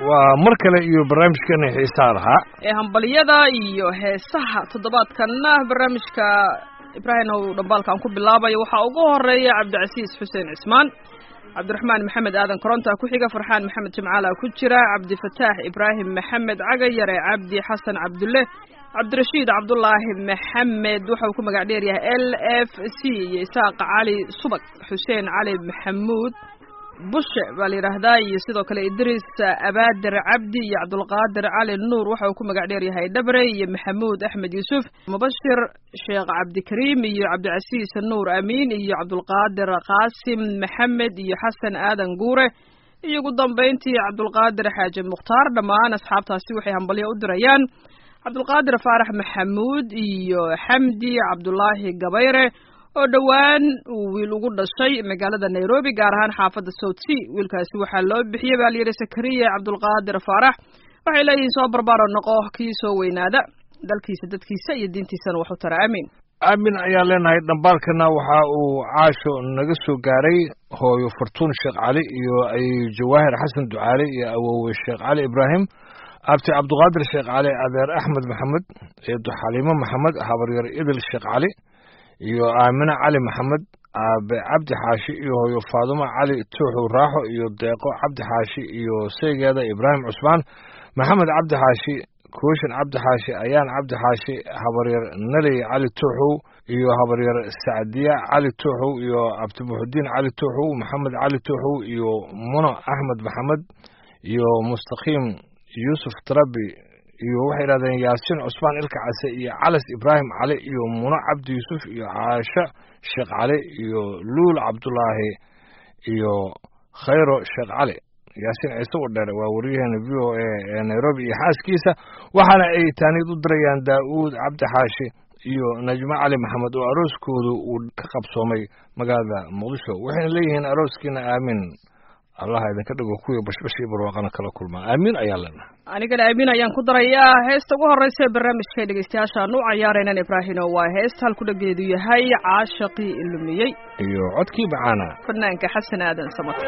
waa mar kale iyo barnaamijkeena xiisaa lahaa ee hambaliyada iyo heesaha toddobaadkanna barnaamijka ibraahim oo dhambaalkan ku bilaabayo waxaa ugu horeeya cabdicasiis xuseen cismaan cabdiraxmaan maxamed aadan koronta ku xiga farxaan maxamed jimcaala ku jira cabdifataax ibraahim maxamed cagayare cabdi xasan cabdulle cabdirashiid cabdulaahi maxamed wuxuu ku magac dheer yahay LFC iyo isaaq cali subag xuseen cali maxamuud bushe baa la yidhaahdaa iyo sidoo kale idris abaadir cabdi iyo cabdulqaadir cali nuur waxa uu ku magac dheer yahay dhabre iyo maxamuud axmed yuusuf mubashir sheekh cabdikariim iyo cabdicasiis nuur amiin iyo cabdulqaadir qaasim maxamed iyo xasan aadan guure iyo ugu dambayntii cabdulqaadir xaaji mukhtaar dhammaan asxaabtaasi waxay hambalyo u dirayaan cabdulqaadir faarax maxamuud iyo xamdi cabdulaahi gabayre oo dhowaan uu wiil ugu dhashay magaalada Nairobi gaar ahaan xaafadda South Sea wiilkaasi waxaa loo bixiyay baa la yiri Sakariya Cabdulqaadir Faarax waxay leeyihiin soo barbaaro noqo kii soo weynaada dalkiisa dadkiisa iyo diintiisana wax u tara aamin aamin ayaa leenahay dhambaalkana waxa uu caasho naga soo gaaray hooyo Fortun Sheekh Cali iyo ay Jawaahir Xasan Ducaale iyo awoowe Sheekh Cali Ibrahim abti Cabdulqaadir Sheekh Cali adeer Axmed Maxamed iyo Xaliimo Maxamed habaryar Idil Sheekh Cali iyo Aamina Cali Maxamed aabe Cabdi Xaashi iyo hooyo Faaduma Cali Tuuxu Raaxo iyo Deeqo Cabdi Xaashi iyo saygeeda Ibraahim Cusmaan Maxamed Cabdi Xaashi Kooshin Cabdi Xaashi Ayaan Cabdi Xaashi habaryar Nali Cali Tuuxu iyo habaryar Saadiya Cali Tuuxu iyo Abdi Muxudiin Cali Tuuxu Maxamed Cali Tuuxu iyo Muno Axmed Maxamed iyo Mustaqim Yusuf Trabi iyo waxay yiraahdeen Yaasin Cusmaan Ilka Case iyo Calas Ibraahim Cali iyo Muno Cabdi Yusuf iyo Caasha Sheekh Cali iyo Luul Cabdulaahi iyo Khayro Sheekh Cali Yaasin Ciise Wadheer waa wariyahana VOA ee Nairobi iyo xaaskiisa waxaana ay taanid u dirayaan Daawud Cabdi Xaashi iyo Najma Cali Maxamed oo arooskoodu uu ka qabsoomay magaalada Muqdisho waxayna leeyihiin arooskiina aamin Allah idinka dhigo kuwa bashbashi barwaaqana kala kulma aamin ayaa lana anigana aamin ayaan ku darayaa heesta ugu horeysa barnaamijka dhageystayaasha nu ciyaarayna Ibraahim waa heesta hal ku dhageedu yahay caashaqi ilmiyay iyo codkii bacaana fanaanka Xasan Aadan Samatar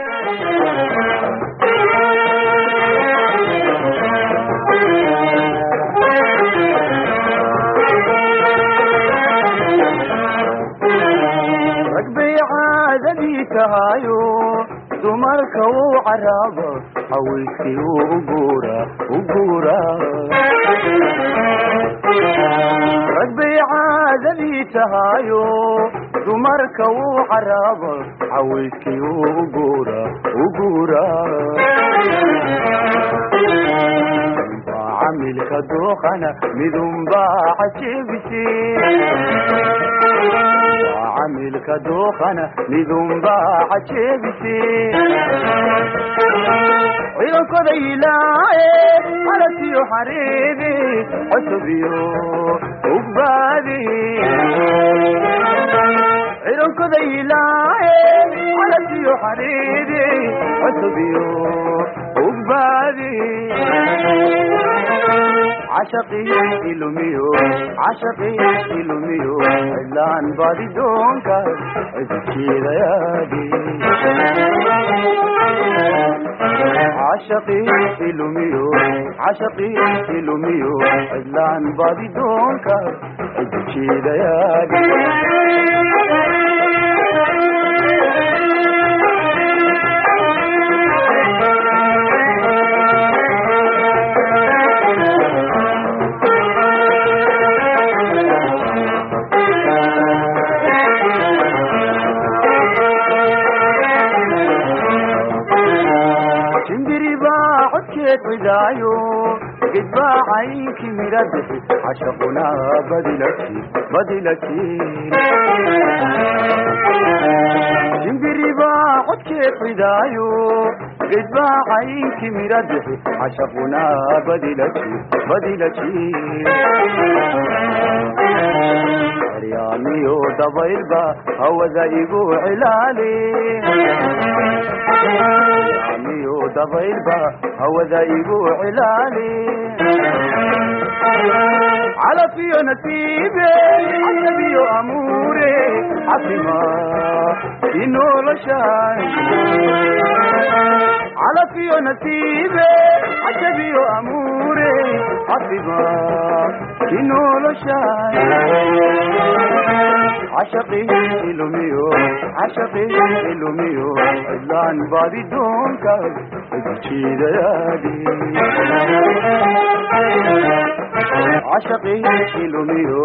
ragbi caadadi tahayo dumarka uu carabo haweenkii u guura ragbi caadadii tahayo dumarka uu carabo haweenkii u guura camilka dooqana midunba cajibisi عملك دوخنا لذنب عجيبسي ويلك ذيلاي على سيو حريبي عتبيو وقبادي ويلك ذيلاي على سيو حريبي عتبيو وقبادي عشقي إلوميو إلان بادي دونك عزكي ليادي عشقي إلوميو إلان بادي دونك عزكي ليادي عدايو قد باعيك مردح عشقنا بدلتي جنبري باعد كيف عدايو قد باعيك مردح عشقنا بدلتي رياميو دبيل با هو ذايقو علالي رياميو دبيل با هو ذايقو علالي على فيو نسيبي عصبيو أموري عصما إنو لشاي علفي نصيبي عجبي أموري حسبا كنول شاي عشقي إلوميو إلان بادي دونك ادشي ديالي عشقي إلوميو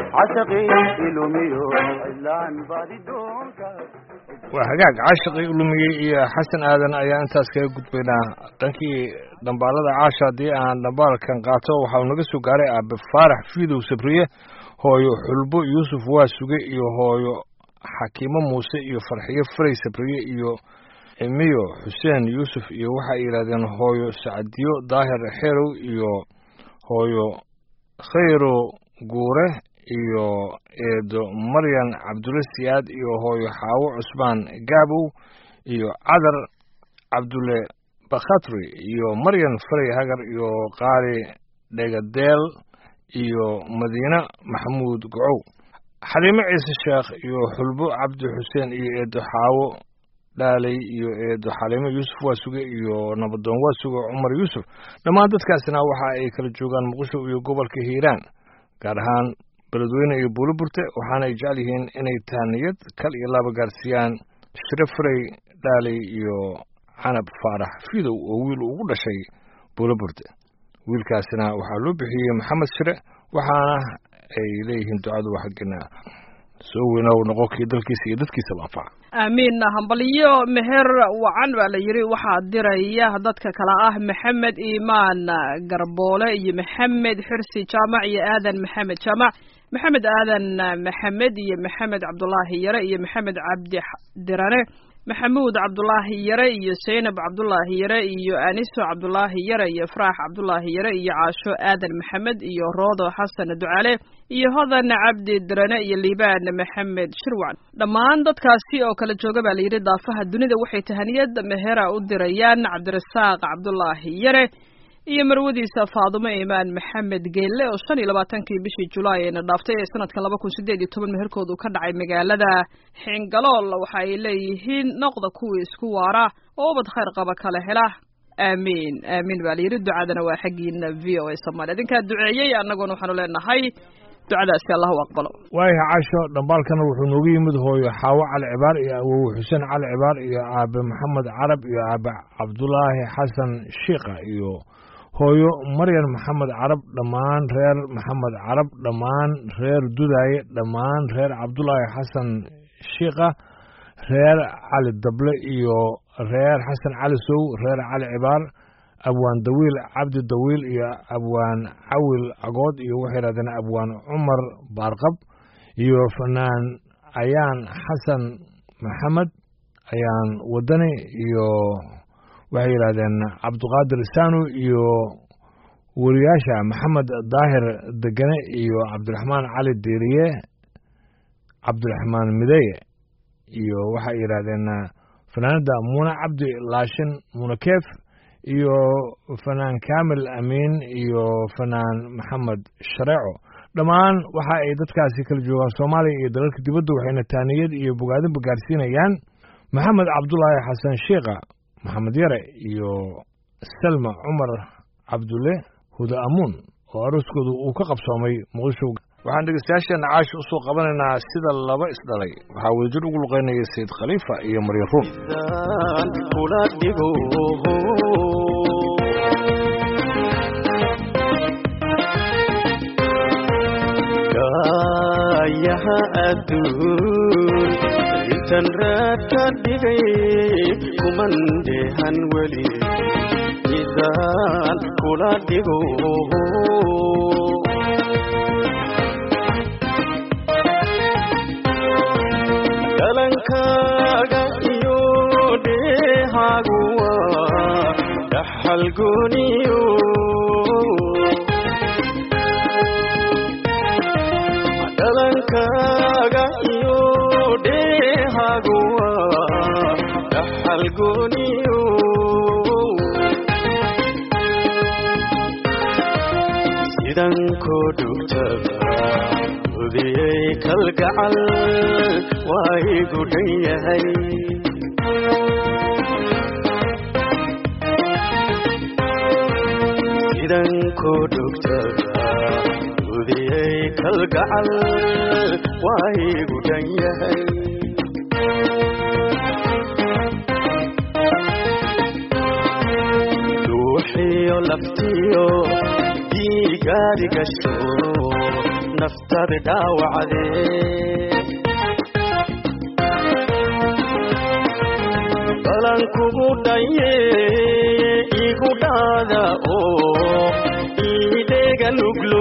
إلان بادي دونك وحقاق عاشقي لمي حسن آذن أيان أنتاس كي قد بينا تنكي دنبالة عاشا دي أن دنبالة كان قاطو وحاو نقصو قارئ بفارح فيدو سبرية هو يحلبو يوسف واسوغي هو حكيمة موسى فرحية فري سبرية إميو حسين يوسف وحا إيرادين هو سعديو ظاهر حيرو هو خيرو قوره eedo maryan cabdulle siyaad hooyo xaawo cusmaan gaabo cadar cabdulle bakhatri maryan faray hagar qaali dhegadeel madiina maxamuud gocow xaliimo ciise sheekh xulbo cabdi xuseen eedo xaawo dhaalay eedo xaliimo yuusuf waasuge nabadoon waasuge cumar yuusuf dhammaan dadkaasina waxa ay kala joogaan muqdisho gobolka hiiraan gaar ahaan beledweyne buuliburte waxaana ay jecel yihiin inay taaniyad kal iyo laba gaarsiiyaan shirafrey dhaalay canab faarax fidow oo wiil ugu dhashay buuliburte wiilkaasina waxaa loo bixiyey maxamed shire waxaana ay leeyihiin ducadu xaggina soo weynow noqonkii dalkiisa iyo dadkiisaba anfaca aamiin hambaliyo meher wacan baa la yiri waxaa diraya dadka kala ah maxamed iimaan garboole iyo maxamed xirsi jaamac iyo aadan maxamed jaamac maxamed aadan maxamed iyo maxamed cabdullaahi yare iyo maxamed cabdi dirane maxamuud cabdullaahi yare iyo zaynab cabdullaahi yare iyo aniso cabdullaahi yare iyo faraax cabdullaahi yare iyo caasho aadan maxamed iyo roodo xasan ducaale iyo hodan cabdi dirane iyo liibaan maxamed shirwac dhammaan dadkaasi oo kala jooga baa la yidhi daafaha dunida waxay tahaniyad mehera u dirayaan cabdirasaaq cabdullaahi yare iyo marwadiisa faadumo iimaan maxamed geelle oo 25 bishii Julaay ee dhaaftay sanadkan 2018 meherkoodu ka dhacay magaalada Xingalool waxa ay leeyihiin noqda kuwii isku waara oo bad khayr qaba kala hela amiin baa yiri ducadana waa xaqiina VOA Soomaali idinka duceeyay annaguna waxaanu leenahay ducadaasi Allah u aqbalo waayaha caasho dambaalkana wuxuu noogu yimid hooyo xaawo cali cibaar iyo awow xuseen cali cibaar iyo aabe maxamed carab iyo aabe cabdullaahi xasan shiiqa iyo hooyo maryan maxamed carab dhammaan reer maxamed carab dhammaan reer dudaaye dhammaan reer cabdullaahi xasan shiiqa reer cali dable iyo reer xasan cali sow reer cali cibaar abwaan dawiil cabdi dawiil iyo abwaan cawil agood iyo waxay yidhahdeen abwaan cumar baarqab iyo fanaan ayaan xasan maxamed ayaan wadani iyo waxay yidhahdeen cabduqaadir saanu iyo wariyaasha maxamed daahir degane iyo cabdiraxmaan cali diiriye cabdiraxmaan mideye iyo waxay yidhahdeen fanaanada muuna cabdi laashin muuna keef iyo fanaan kaamil amiin iyo fanaan maxamed shareeco dhammaan waxa ay dadkaasi kala joogaan Soomaaliya iyo dalalka dibadda waxayna taaniyad iyo bogaadinba gaarsiinayaan maxamed cabdullaahi xasan shiiqa maxamed yare iyo salma cumar cabdulle huda amuun oo aroskoodu uu ka qabsoomay muqdisho waxaan dhegeystayaasheena caash u soo qabanaynaa sida laba isdhalay waxaa wadajir ugu luqeynaya sayid khaliifa iyo maryan ruun yaha adduun intan raad ka dhigay kumandehan weli midaan kula dhigo dalankaaga iyo dheehaagu waa dhaxal gooniyo dalankaaga iyo dheehaagu waa dhaxal gooniyo sidan ku dhugtada udiyey kalgacal waa igu dhan yahay sidan ku dhugtada udiyay kalgacal waa igu dhan yahay duuxiyo laftiyo digaarigasho naftada dhaawacdee balan kugu dhaye igu dhaada oo idega nuglo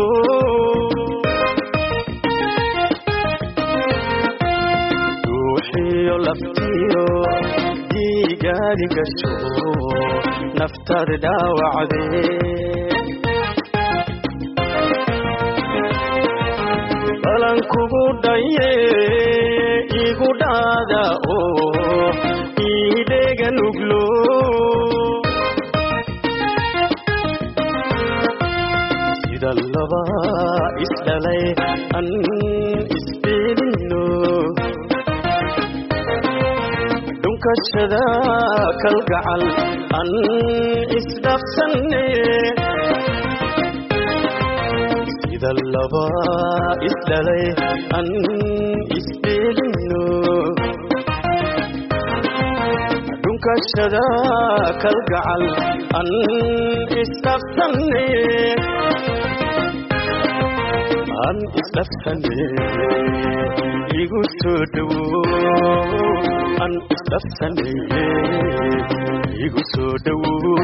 duuxiyo laftiyo digaarigasho naftada dhaawacdee balan kugu dhaye igu dhaada oo idega nuglo sida laba isdhalay an isbeelino dhunkashada kalgacal an isdhafsanne sida laba isdhalay an isbeelino dhunkashada kalgacal an isdhafsanne an isdhafsanne igu soo dhowo an isdhafsanne igu soo dhowo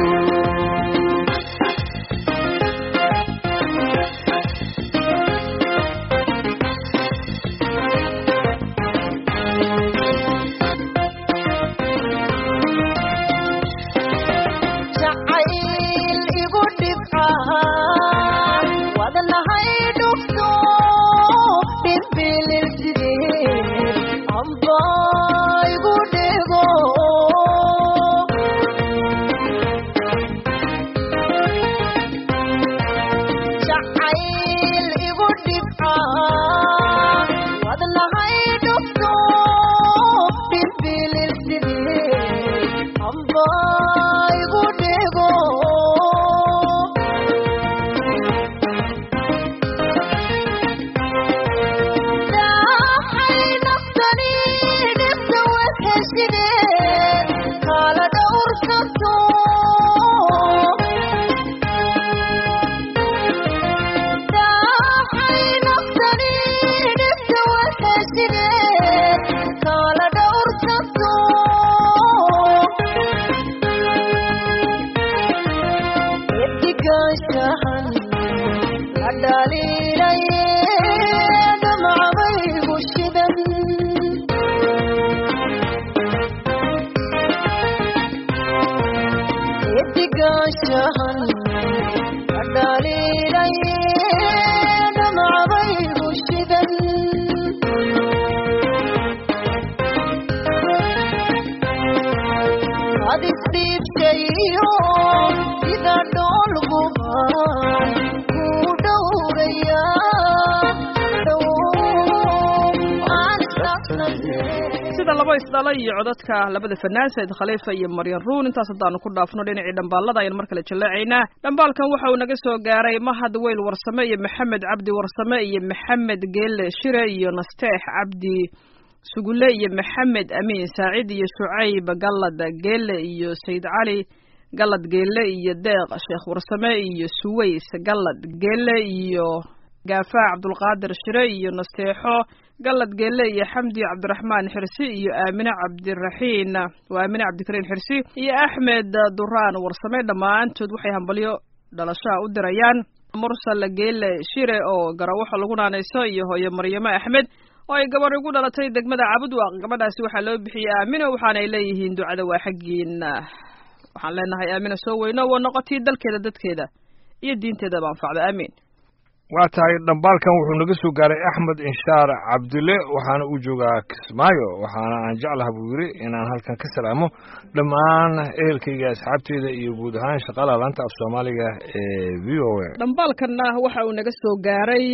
isdhalay iyo codadka labada fanaan Said Khalifa iyo Maryan Ruun intaas hadaan ku dhaafno dhinacii dhambaalada ayaan mar kale jaleecaynaa dhambaalkan waxa uu naga soo gaaray Mahad Weyl Warsame iyo Maxamed Cabdi Warsame iyo Maxamed Geelle Shire iyo Nasteex Cabdi Sugule iyo Maxamed Amin Saacid iyo Shucayb Galad Geelle iyo Said Ali Galad Geelle iyo Deeq Sheekh Warsame iyo Suways Galad Geelle iyo Gaafa Abdul Qaadir Shire iyo Nasteexo Galad Geelle iyo Xamdi Cabdiraxmaan Xirsi iyo Aamina Cabdiraxiin waa Aamina Cabdikariin Xirsi iyo Axmed Duraan Warsame dhamaantood waxay hambalyo dhalasho u dirayaan Mursal Geelle Shire oo garawaxa lagu naanayso iyo hooyo Maryama Axmed oo ay gabar ugu dhalatay degmada Cabudwaaq gabadhaasi waxa loo bixiyay Aamina waxaana ay leeyihiin ducada waa xaqiina waxaan leenahay Aamina soo weyno oo noqotay dalkeeda dadkeeda iyo diinteeda anfacda aamin waa tahay dhambaalkan wuxuu naga soo gaaray Axmed Inshaar Cabdille waxaana uu joogaa Kismaayo waxaana aan jeclahay buu yiri inaan halkan ka salaamo dhammaan ehelkayga asxaabteeda iyo guud ahaan shaqada laanta af Soomaaliga ee VOA dhambaalkanna waxa uu naga soo gaaray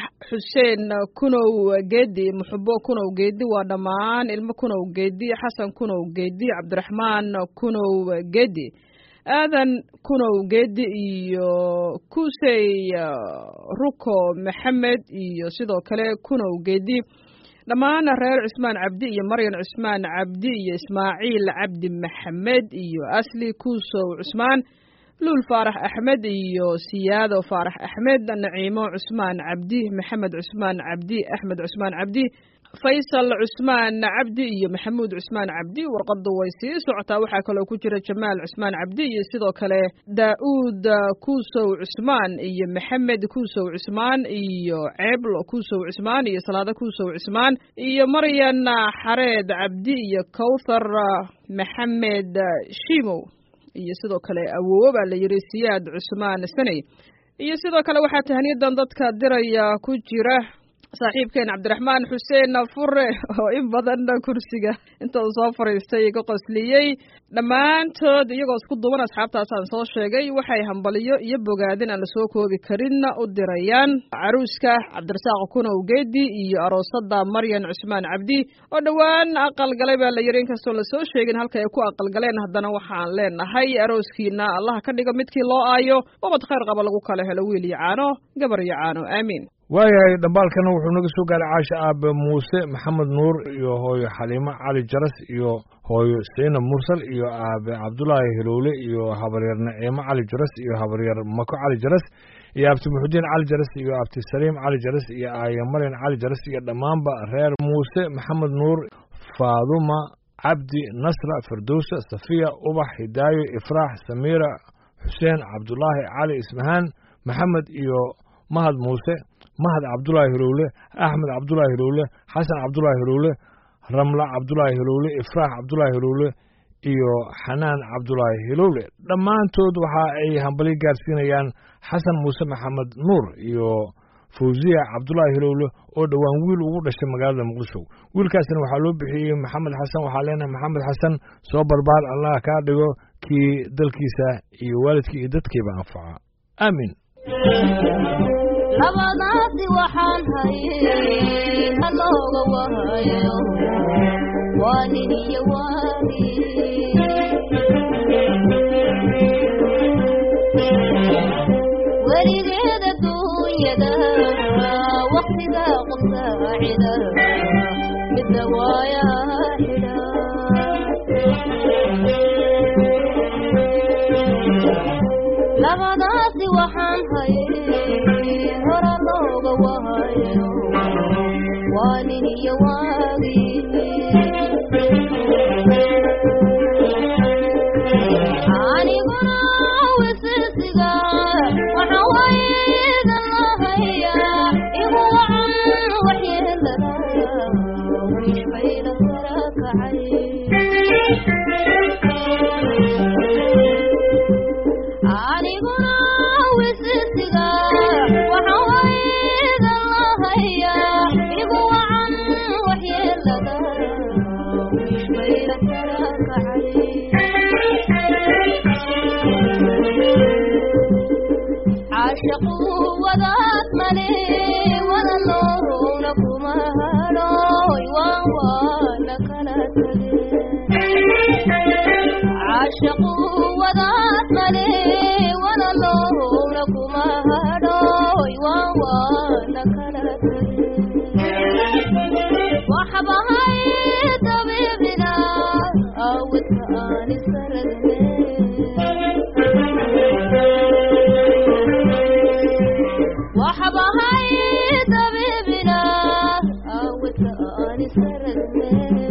Xuseen Kunow Geedi Muxubbo Kunow Geedi waa dhammaan ilmo Kunow Geedi Xasan Kunow Geedi Cabdiraxmaan Kunow Geedi aadan kunow geedi iyo kusey ruko maxamed iyo sidoo kale kunow geedi dhammaan reer cusmaan cabdi iyo maryan cusmaan cabdi iyo ismaaciil cabdi maxamed iyo asli kuusow cusmaan luul faarax axmed iyo siyaado faarax axmed naciimo cusmaan cabdi maxamed cusmaan cabdi axmed cusmaan cabdi faysal cusmaan cabdi iyo maxamuud cusmaan cabdi warqadu way sii socotaa waxaa kaloo ku jira jamaal cusmaan cabdi iyo sidoo kale daa'uud kuusow cusmaan iyo maxamed kuusow cusmaan iyo ceeblo kuusow cusmaan iyo salaado kuusow cusmaan iyo maryan xareed cabdi iyo kawthar maxamed shiimow iyo sidoo kale awoowo baa la yidhi siyaad cusmaan saney iyo sidoo kale waxaa tahniyadan dadka diraya ku jira saaxiibkeen cabdiraxmaan xuseen fure oo in badanna kursiga inta uu soo fadhiistay ka qosliyey dhammaantood iyagoo isku duban asxaabtaasaan soo sheegay waxay hambaliyo iyo bogaadin aan lasoo koobi karinna u dirayaan caruuska cabdirasaaq kunow geedi iyo aroosada maryan cusmaan cabdi oo dhowaan aqalgalay baa la yidhi inkastoo lasoo sheegin halka ay ku aqalgaleen haddana waxaan leenahay arooskiina allaha ka dhigo midkii loo aayo wabad khayr qaba lagu kala helo wiil iyo caano gabar iyo caano aamiin waayahay dhambaalkana wuxuu naga soo gaaray caasha aabe muuse maxamed nuur iyo hooyo xaliimo cali jaras iyo hooyo saynab mursal iyo aabe cabdulaahi hilowle iyo habaryar naciimo cali jaras iyo habaryar mako cali jaras iyo abti muxudiin cali jaras iyo abti saliim cali jaras iyo aayo maryan cali jaras iyo dhammaanba reer muuse maxamed nuur faaduma cabdi nasra firdowsa safiya ubax hidaayo ifraax samiira xuseen cabdulaahi cali ismahaan maxamed iyo mahad muuse mahad cabdulaahi hilowle axmed cabdulaahi hilowle xasan cabdulaahi hilowle ramla cabdulaahi hilowle ifraax cabdulaahi hilowle iyo xanaan cabdulaahi hilowle dhammaantood waxa ay hambali gaarsiinayaan xasan muuse maxamed nuur iyo fawziya cabdulaahi hilowle oo dhowaan wiil ugu dhashay magaalada muqdisho wiilkaasna waxaa loo bixiyey maxamed xasan waxaa leenahay maxamed xasan soo barbaar allah kaa dhigo kii dalkiisa iyo waalidkii iyo dadkiiba anfaca aamin labadaasi waxaan hayay halooga wahayo waa nin iyo waagi weligeed adduunyada waktiga qof saacida midna waayaa xidha labadaasi waxaan hayay hora looga wahayo waa nin iyo waagi aniguna wisisiga waxa waydan lahayaa igu wacan waxyeelada wishbayda sara kacay aniguna wisisiga waxa waydan lahayaa igu wacan waxyeelada wishbayda sara kacay caashaqu wadaad male wada loowna kuma hadhooy waan waana kala tageen caashaqu wadaad male wada loowna kuma hadhooy waan waana kala tageen waxbahay dabiibina awdka aan isaragne waxbahay dabiibina awdka aan isaragne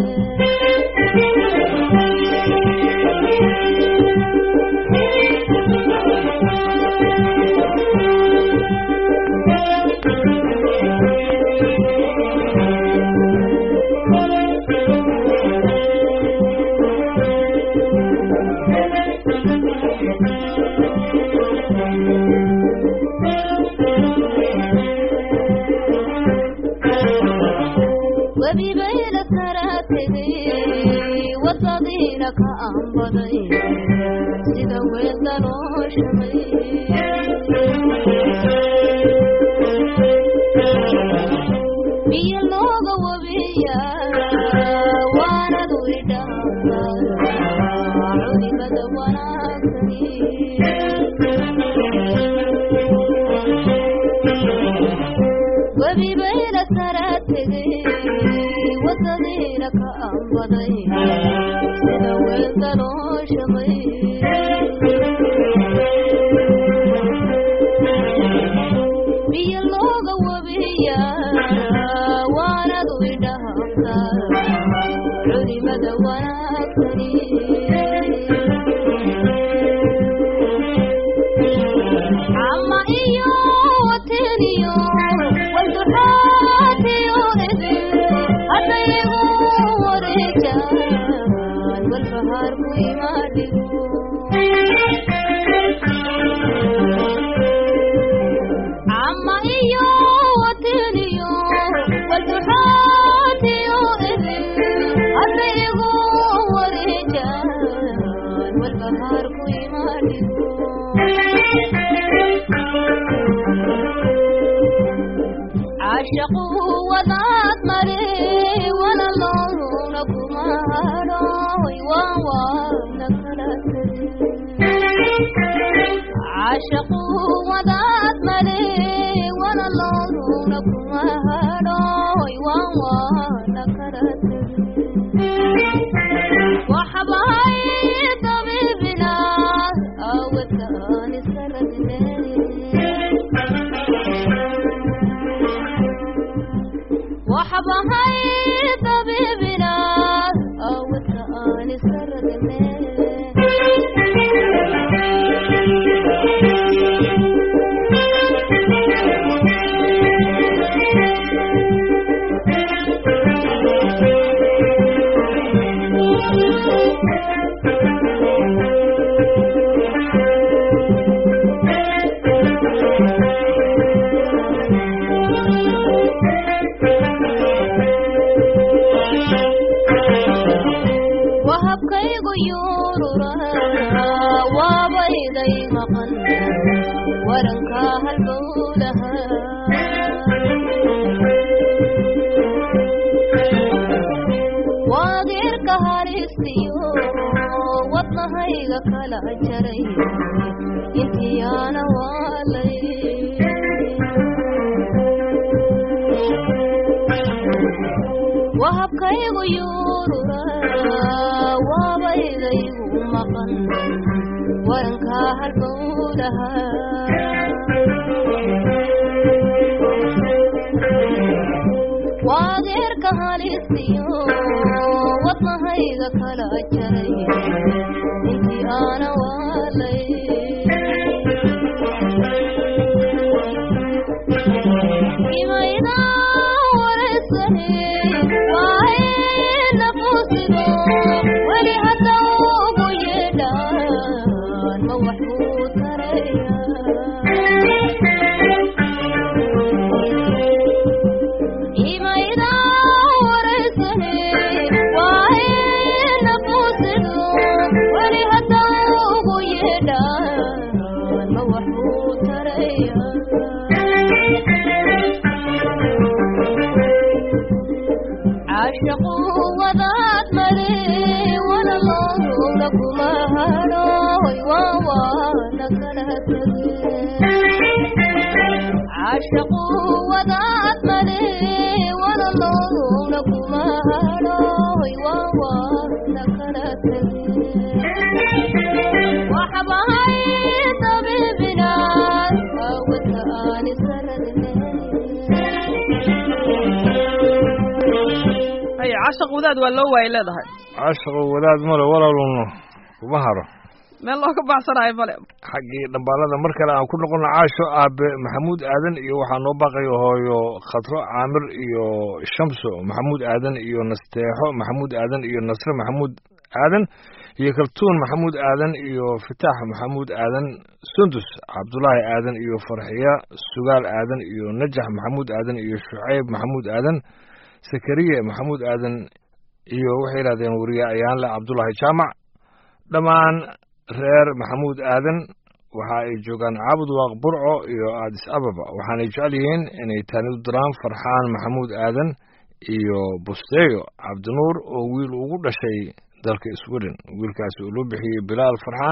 webibayla karategay wadadiina ka aanbaday sida weelda loo shamay biyo looga wabiya waanadu idhaafta culimada wanaagsan wanaagsani webi bayla sara tegay wadadiina ka ambaday sida weelka loo shamay biyo looga wabiya waanadu idhahabta culimada wanaagsani ama iyo wateniyo walduxaatiyo idin haddayagu wareejaan walbahaarku imaadhigo ama iyo wateniyo walduxaatiyo idin haddayagu wareejaan walbahaarku imaadhigo عاشقوا وذات مري ولا اللون كما هروي وانا كلت عاشقوا وذات مري ولا اللون كما هروي وانا كلت وحباي طبيبنا او كان سردني وحبهاي طبيبنا أو كان سردني وهبكيغو يورورا وبيدي مقن ورنكا هالبولها وغيرك هارستيو وطنهيغا كلا جري انتي انا والي وهبكيغو يورورا وبيديغو مقن ورنكا هالبولها وغيرك هالستيو وطنهيغا كلا جري انتي انا والي إما إذا ورثني وعين نفوسه ولحتى ويدان موحود تريا إما إذا ورثني وعين نفوسه ولحتى ويدان موحود تريا عاشقوا وذات مري ولا الله لكما هروي وانا كلت عاشقوا وذات مري ولا الله لكما هروي وانا كلت وحبهاي طبيبنا وكان سردني هي عاشق وداد ولا هو إلى عاشق ولاد مره ولا لونه ومهره meel loo ka baxsanayo male xaqii dambaalada mar kale aan ku noqon caasho aabe maxamuud aadan iyo waxaa noo baqayo hooyo khatro caamir iyo shamso maxamuud aadan iyo nasteexo maxamuud aadan iyo nasre maxamuud aadan iyo kaltuun maxamuud aadan iyo fitaax maxamuud aadan sundus cabdulaahi aadan iyo farxiya sugaal aadan iyo najax maxamuud aadan iyo shucayb maxamuud aadan sakariye maxamuud aadan iyo waxay yidhahdeen wariye ayaanle cabdulaahi jaamac dhammaan reer maxamuud aadan waxa ay joogaan caabud waaq burco iyo aadis ababa waxaanay jecel yihiin inay tani u diraan farxaan maxamuud aadan iyo busteeyo cabdinuur oo wiil ugu dhashay dalka sweden wiilkaasi uu loo bixiyey bilaal farxaan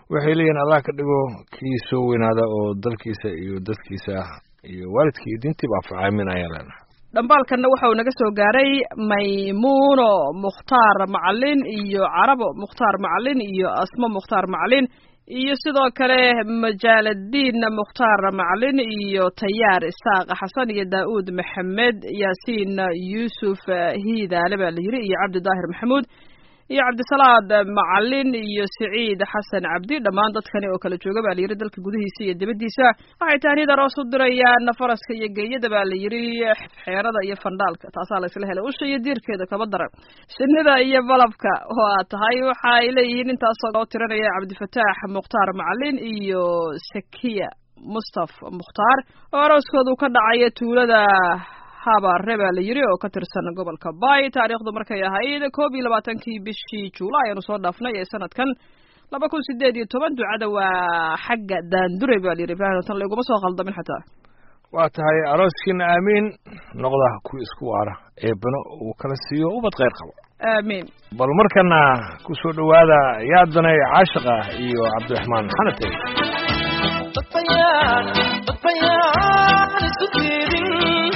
waxay leeyihin allah ka dhigo kii soo weynaada oo dalkiisa iyo dadkiisa iyo waalidkii iyo diintiiba afacaamin ayaan leenahay. dhambaalkanna waxa uu naga soo gaaray maymuuno mukhtaar macalin iyo carabo mukhtaar macalin iyo asmo mukhtaar macalin iyo sidoo kale majaaladiin mukhtaar macalin iyo tayaar isaaq xasan iyo daa'uud maxamed yaasiin yuusuf hiidaale baa la yidhi iyo cabdi daahir maxamuud iyo cabdisalaad macalin iyo siciid xasan cabdi dhammaan dadkani oo kala jooga baa la yidhi dalka gudihiisa iyo dibaddiisa waxay tahniyad aroos u dirayaan faraska iyo geeyada baa la yidhi xeerada iyo fandhaalka taasaa la isla helay usha iyo diirkeeda kaba daran shinnida iyo balabka oo aad tahay waxa ay leeyihiin intaasoo loo tiranaya cabdifataax mukhtaar macalin iyo sakiya mustaf mukhtaar oo arooskoodu ka dhacaya tuulada habaare baa la yidhi oo ka tirsan gobolka bay taariikhdu markay ahayd 21 bishii Juulaay aynu soo dhaafnay ee sanadkan 2018 ducada waa xagga daandure baa la yidhi tan laguma soo qaldamin xataa waa tahay arooskiina aamiin noqda ku isku waara eebano uu kala siiyo ubad khayr qabo aamiin bal markana ku soo dhawaada yaadanay caashiqa iyo cabdiraxmaan xanate badbayaan isu tiirin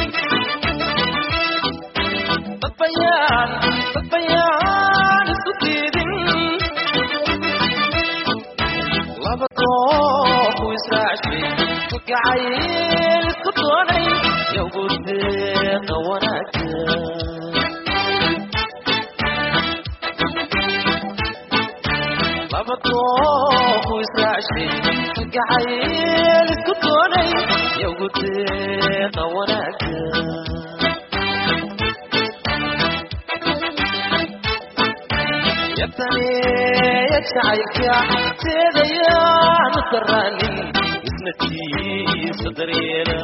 badbayaan isu tiirin laba koox u israacshay kacayl isku doonay yowgu deeqa wanaagga laba koox u israacshay kacayl isku doonay yowgu deeqa wanaagga يتعيك تديا متراني اسمتي صدرينا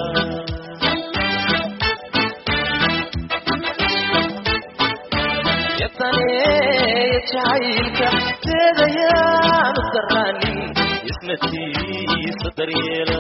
يتعيك تديا متراني اسمتي صدرينا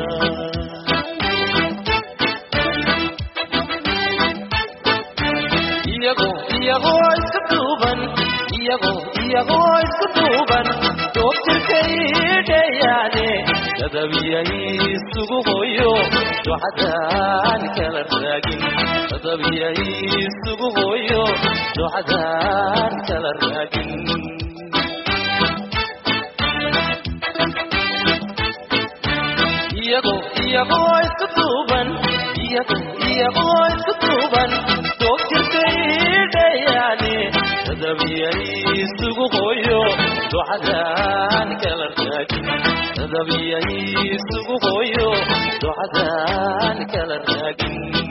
يغو اسكتوبا يغو اسكتوبا دوكتر كيدياني تدبيعي سوغويو جوحدان كالراجين تدبيعي سوغويو جوحدان كالراجين يغو اسكتوبا يغو اسكتوبا دوكتر كيدياني تدبيعي سوغويو جوحدان كالراجين تدبيعي سوغويو جوحدان كالراجين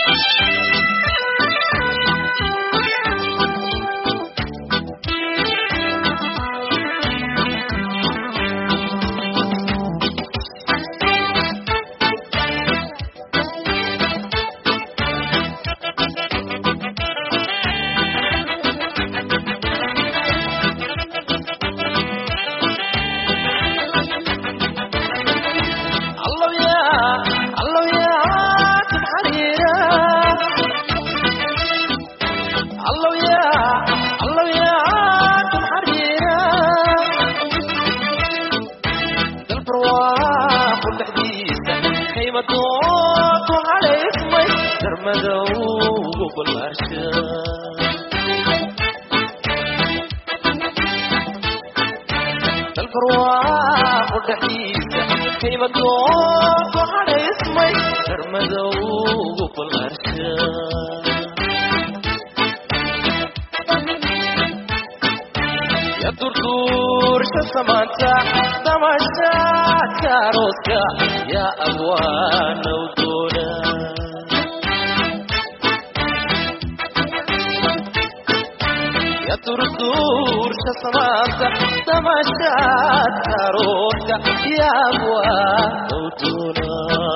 يا أبوان ودونا يا تردور شسمانتا تمشات كاروكا يا أبوان ودونا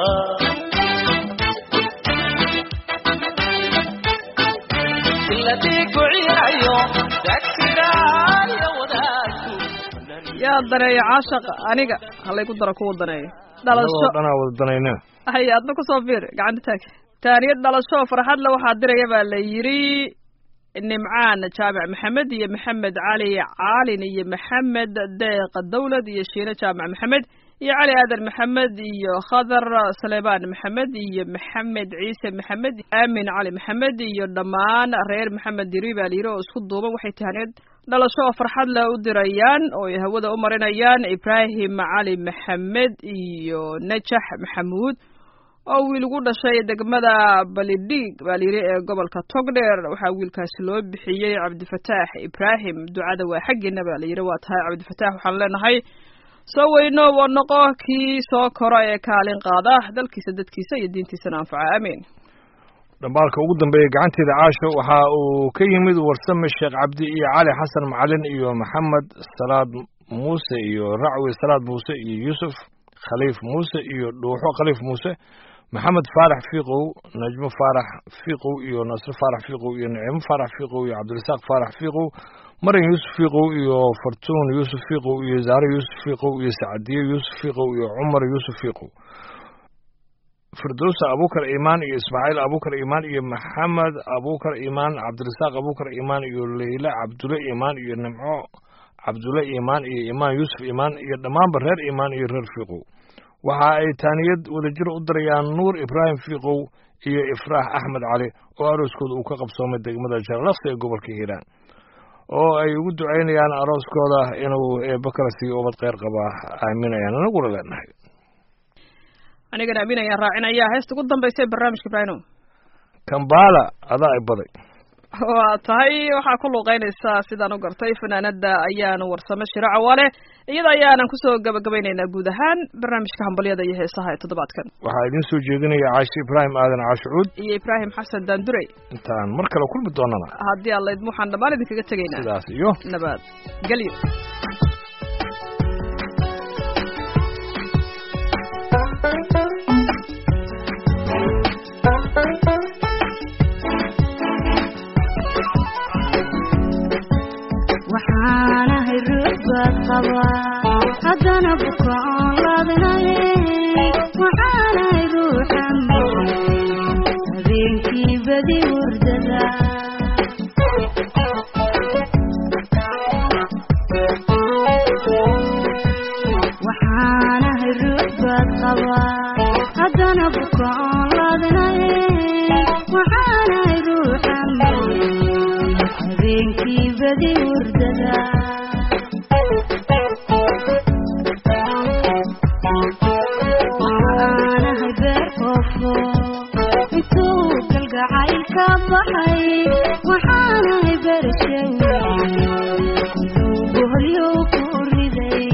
الذي قعيا تكسرا يا وداكو يا dareeyo caashaq aniga halay ku daro ku wadaneeyo dhalasho dana wadanayna hay adna ku soo fiir gacanta taag taaniyad dhalasho farxad la waxa diraya baa la yiri nimcaan jaamac maxamed iyo maxamed cali caalin iyo maxamed deeq dawlad iyo shiine jaamac maxamed iyo cali aadan maxamed iyo khadar saleebaan maxamed iyo maxamed ciise maxamed aamin cali maxamed iyo dhammaan reer maxamed diri baa layiri oo isku duuban waxay tahaneed dhalasho oo farxad leh u dirayaan oo ay hawada u marinayaan ibraahim cali maxamed iyo najax maxamuud oo wiil ugu dhashay degmada balidhiig baa layiri ee gobolka togdheer waxaa wiilkaasi loo bixiyey cabdifataax ibraahim ducada waa xaggiina baa layiri waa tahay cabdifataax waxaan leenahay soo weyno waa noqo kii soo kora ee kaalin qaada dalkiisa dadkiisa iyo diintiisana anfaca amiin dhambaalka ugu dambeeyay gacanteeda caasho waxa uu ka yimid warsame sheekh cabdi iyo cali xasan macalin iyo maxamed salaad muuse iyo racwi salaad muuse iyo yuusuf khaliif muuse iyo dhuuxo khaliif muuse maxamed faarax fiiqow najmo faarax fiiqow iyo nasr faarax fiiqow iyo nicimo faarax fiiqow iyo cabdirasaaq faarax fiiqow maran yuusuf fiiqow iyo fartuun yuusuf fiiqow iyo zaare yuusuf fiiqow iyo sacadiye yuusuf fiiqow iyo cumar yuusuf fiiqow firdowsa abukar iimaan iyo ismaaciil abukar iimaan iyo maxamed abukar iimaan cabdirasaaq abukar iimaan iyo leyla cabdulle iimaan iyo nimco cabdulle iimaan iyo iimaan yuusuf iimaan iyo dhammaanba reer iimaan iyo reer fiiqow waxa ay taaniyad wadajir u dirayaan nuur ibraahim fiiqow iyo ifraax axmed cali oo arooskooda uu ka qabsoomay degmada jarlaqsi ee gobolka hiiraan oo ay ugu ducaynayaan arooskooda inuu eebba kala siiyo ubad kheyr qabaa aaminayaan anaguna leenahay anigana amiin ayaan raacinayaa heesta ugu dambaysay barnaamijka ibraahimo kambala adaa ay baday waa tahay waxaa ku luuqeynaysaa sidaan u gartay fanaanada ayaanu warsame shiro cawaale iyada ayaanan kusoo gabagabaynaynaa guud ahaan barnaamijka hambalyada iyo heesaha ee toddobaadkan waxaa idiin soo jeedinaya caashi ibraahim aadan caashucuud iyo ibraahim xasan daandurey intaan mar kale kulmi doonana haddii alla idmo waxaan dhammaan idinkaga tegaynaa sidaas iyo nabad gelyo waxaanahay ruux baad qabaa haddana buka oon laadnay waxaanahay ruuxan habeenkii badi hurdada waxaanahay ruux baad qabaa haddana buka oon laadnay waxaanahay ruuxan habeenkii badi hurdada waxaanahay beer qoofo intuu galgacayl ka baxay waxaanahay bershawi boholyo ku riday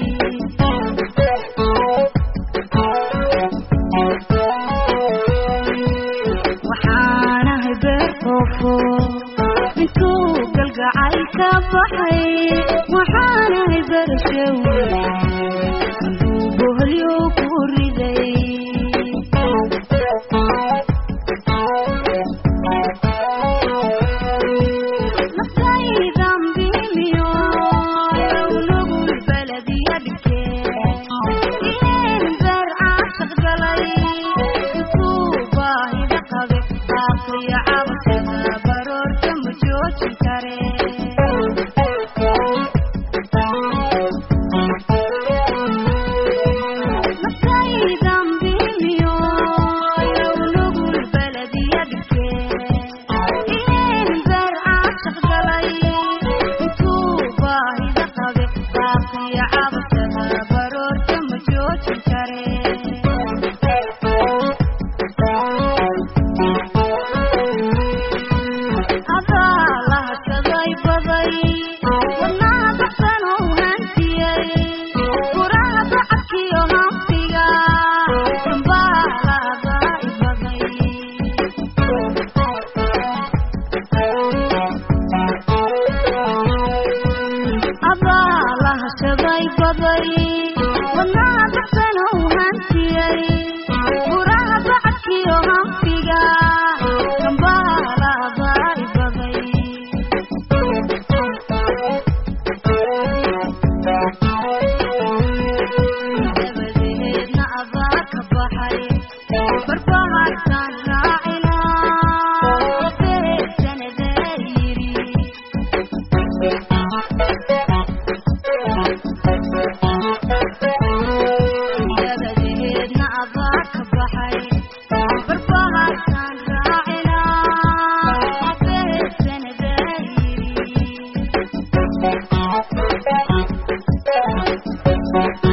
waxaanahay beer qoofo intuu galgacayl ka baxay waxaanahay bershawi boholyo ku riday naftaydan biimiyo nugul baladiya dhigeen ileen beer caashaq galay intuu baahida qabe aaqiyo cabsida baroorta ma joojin kare naftaydan Thank you.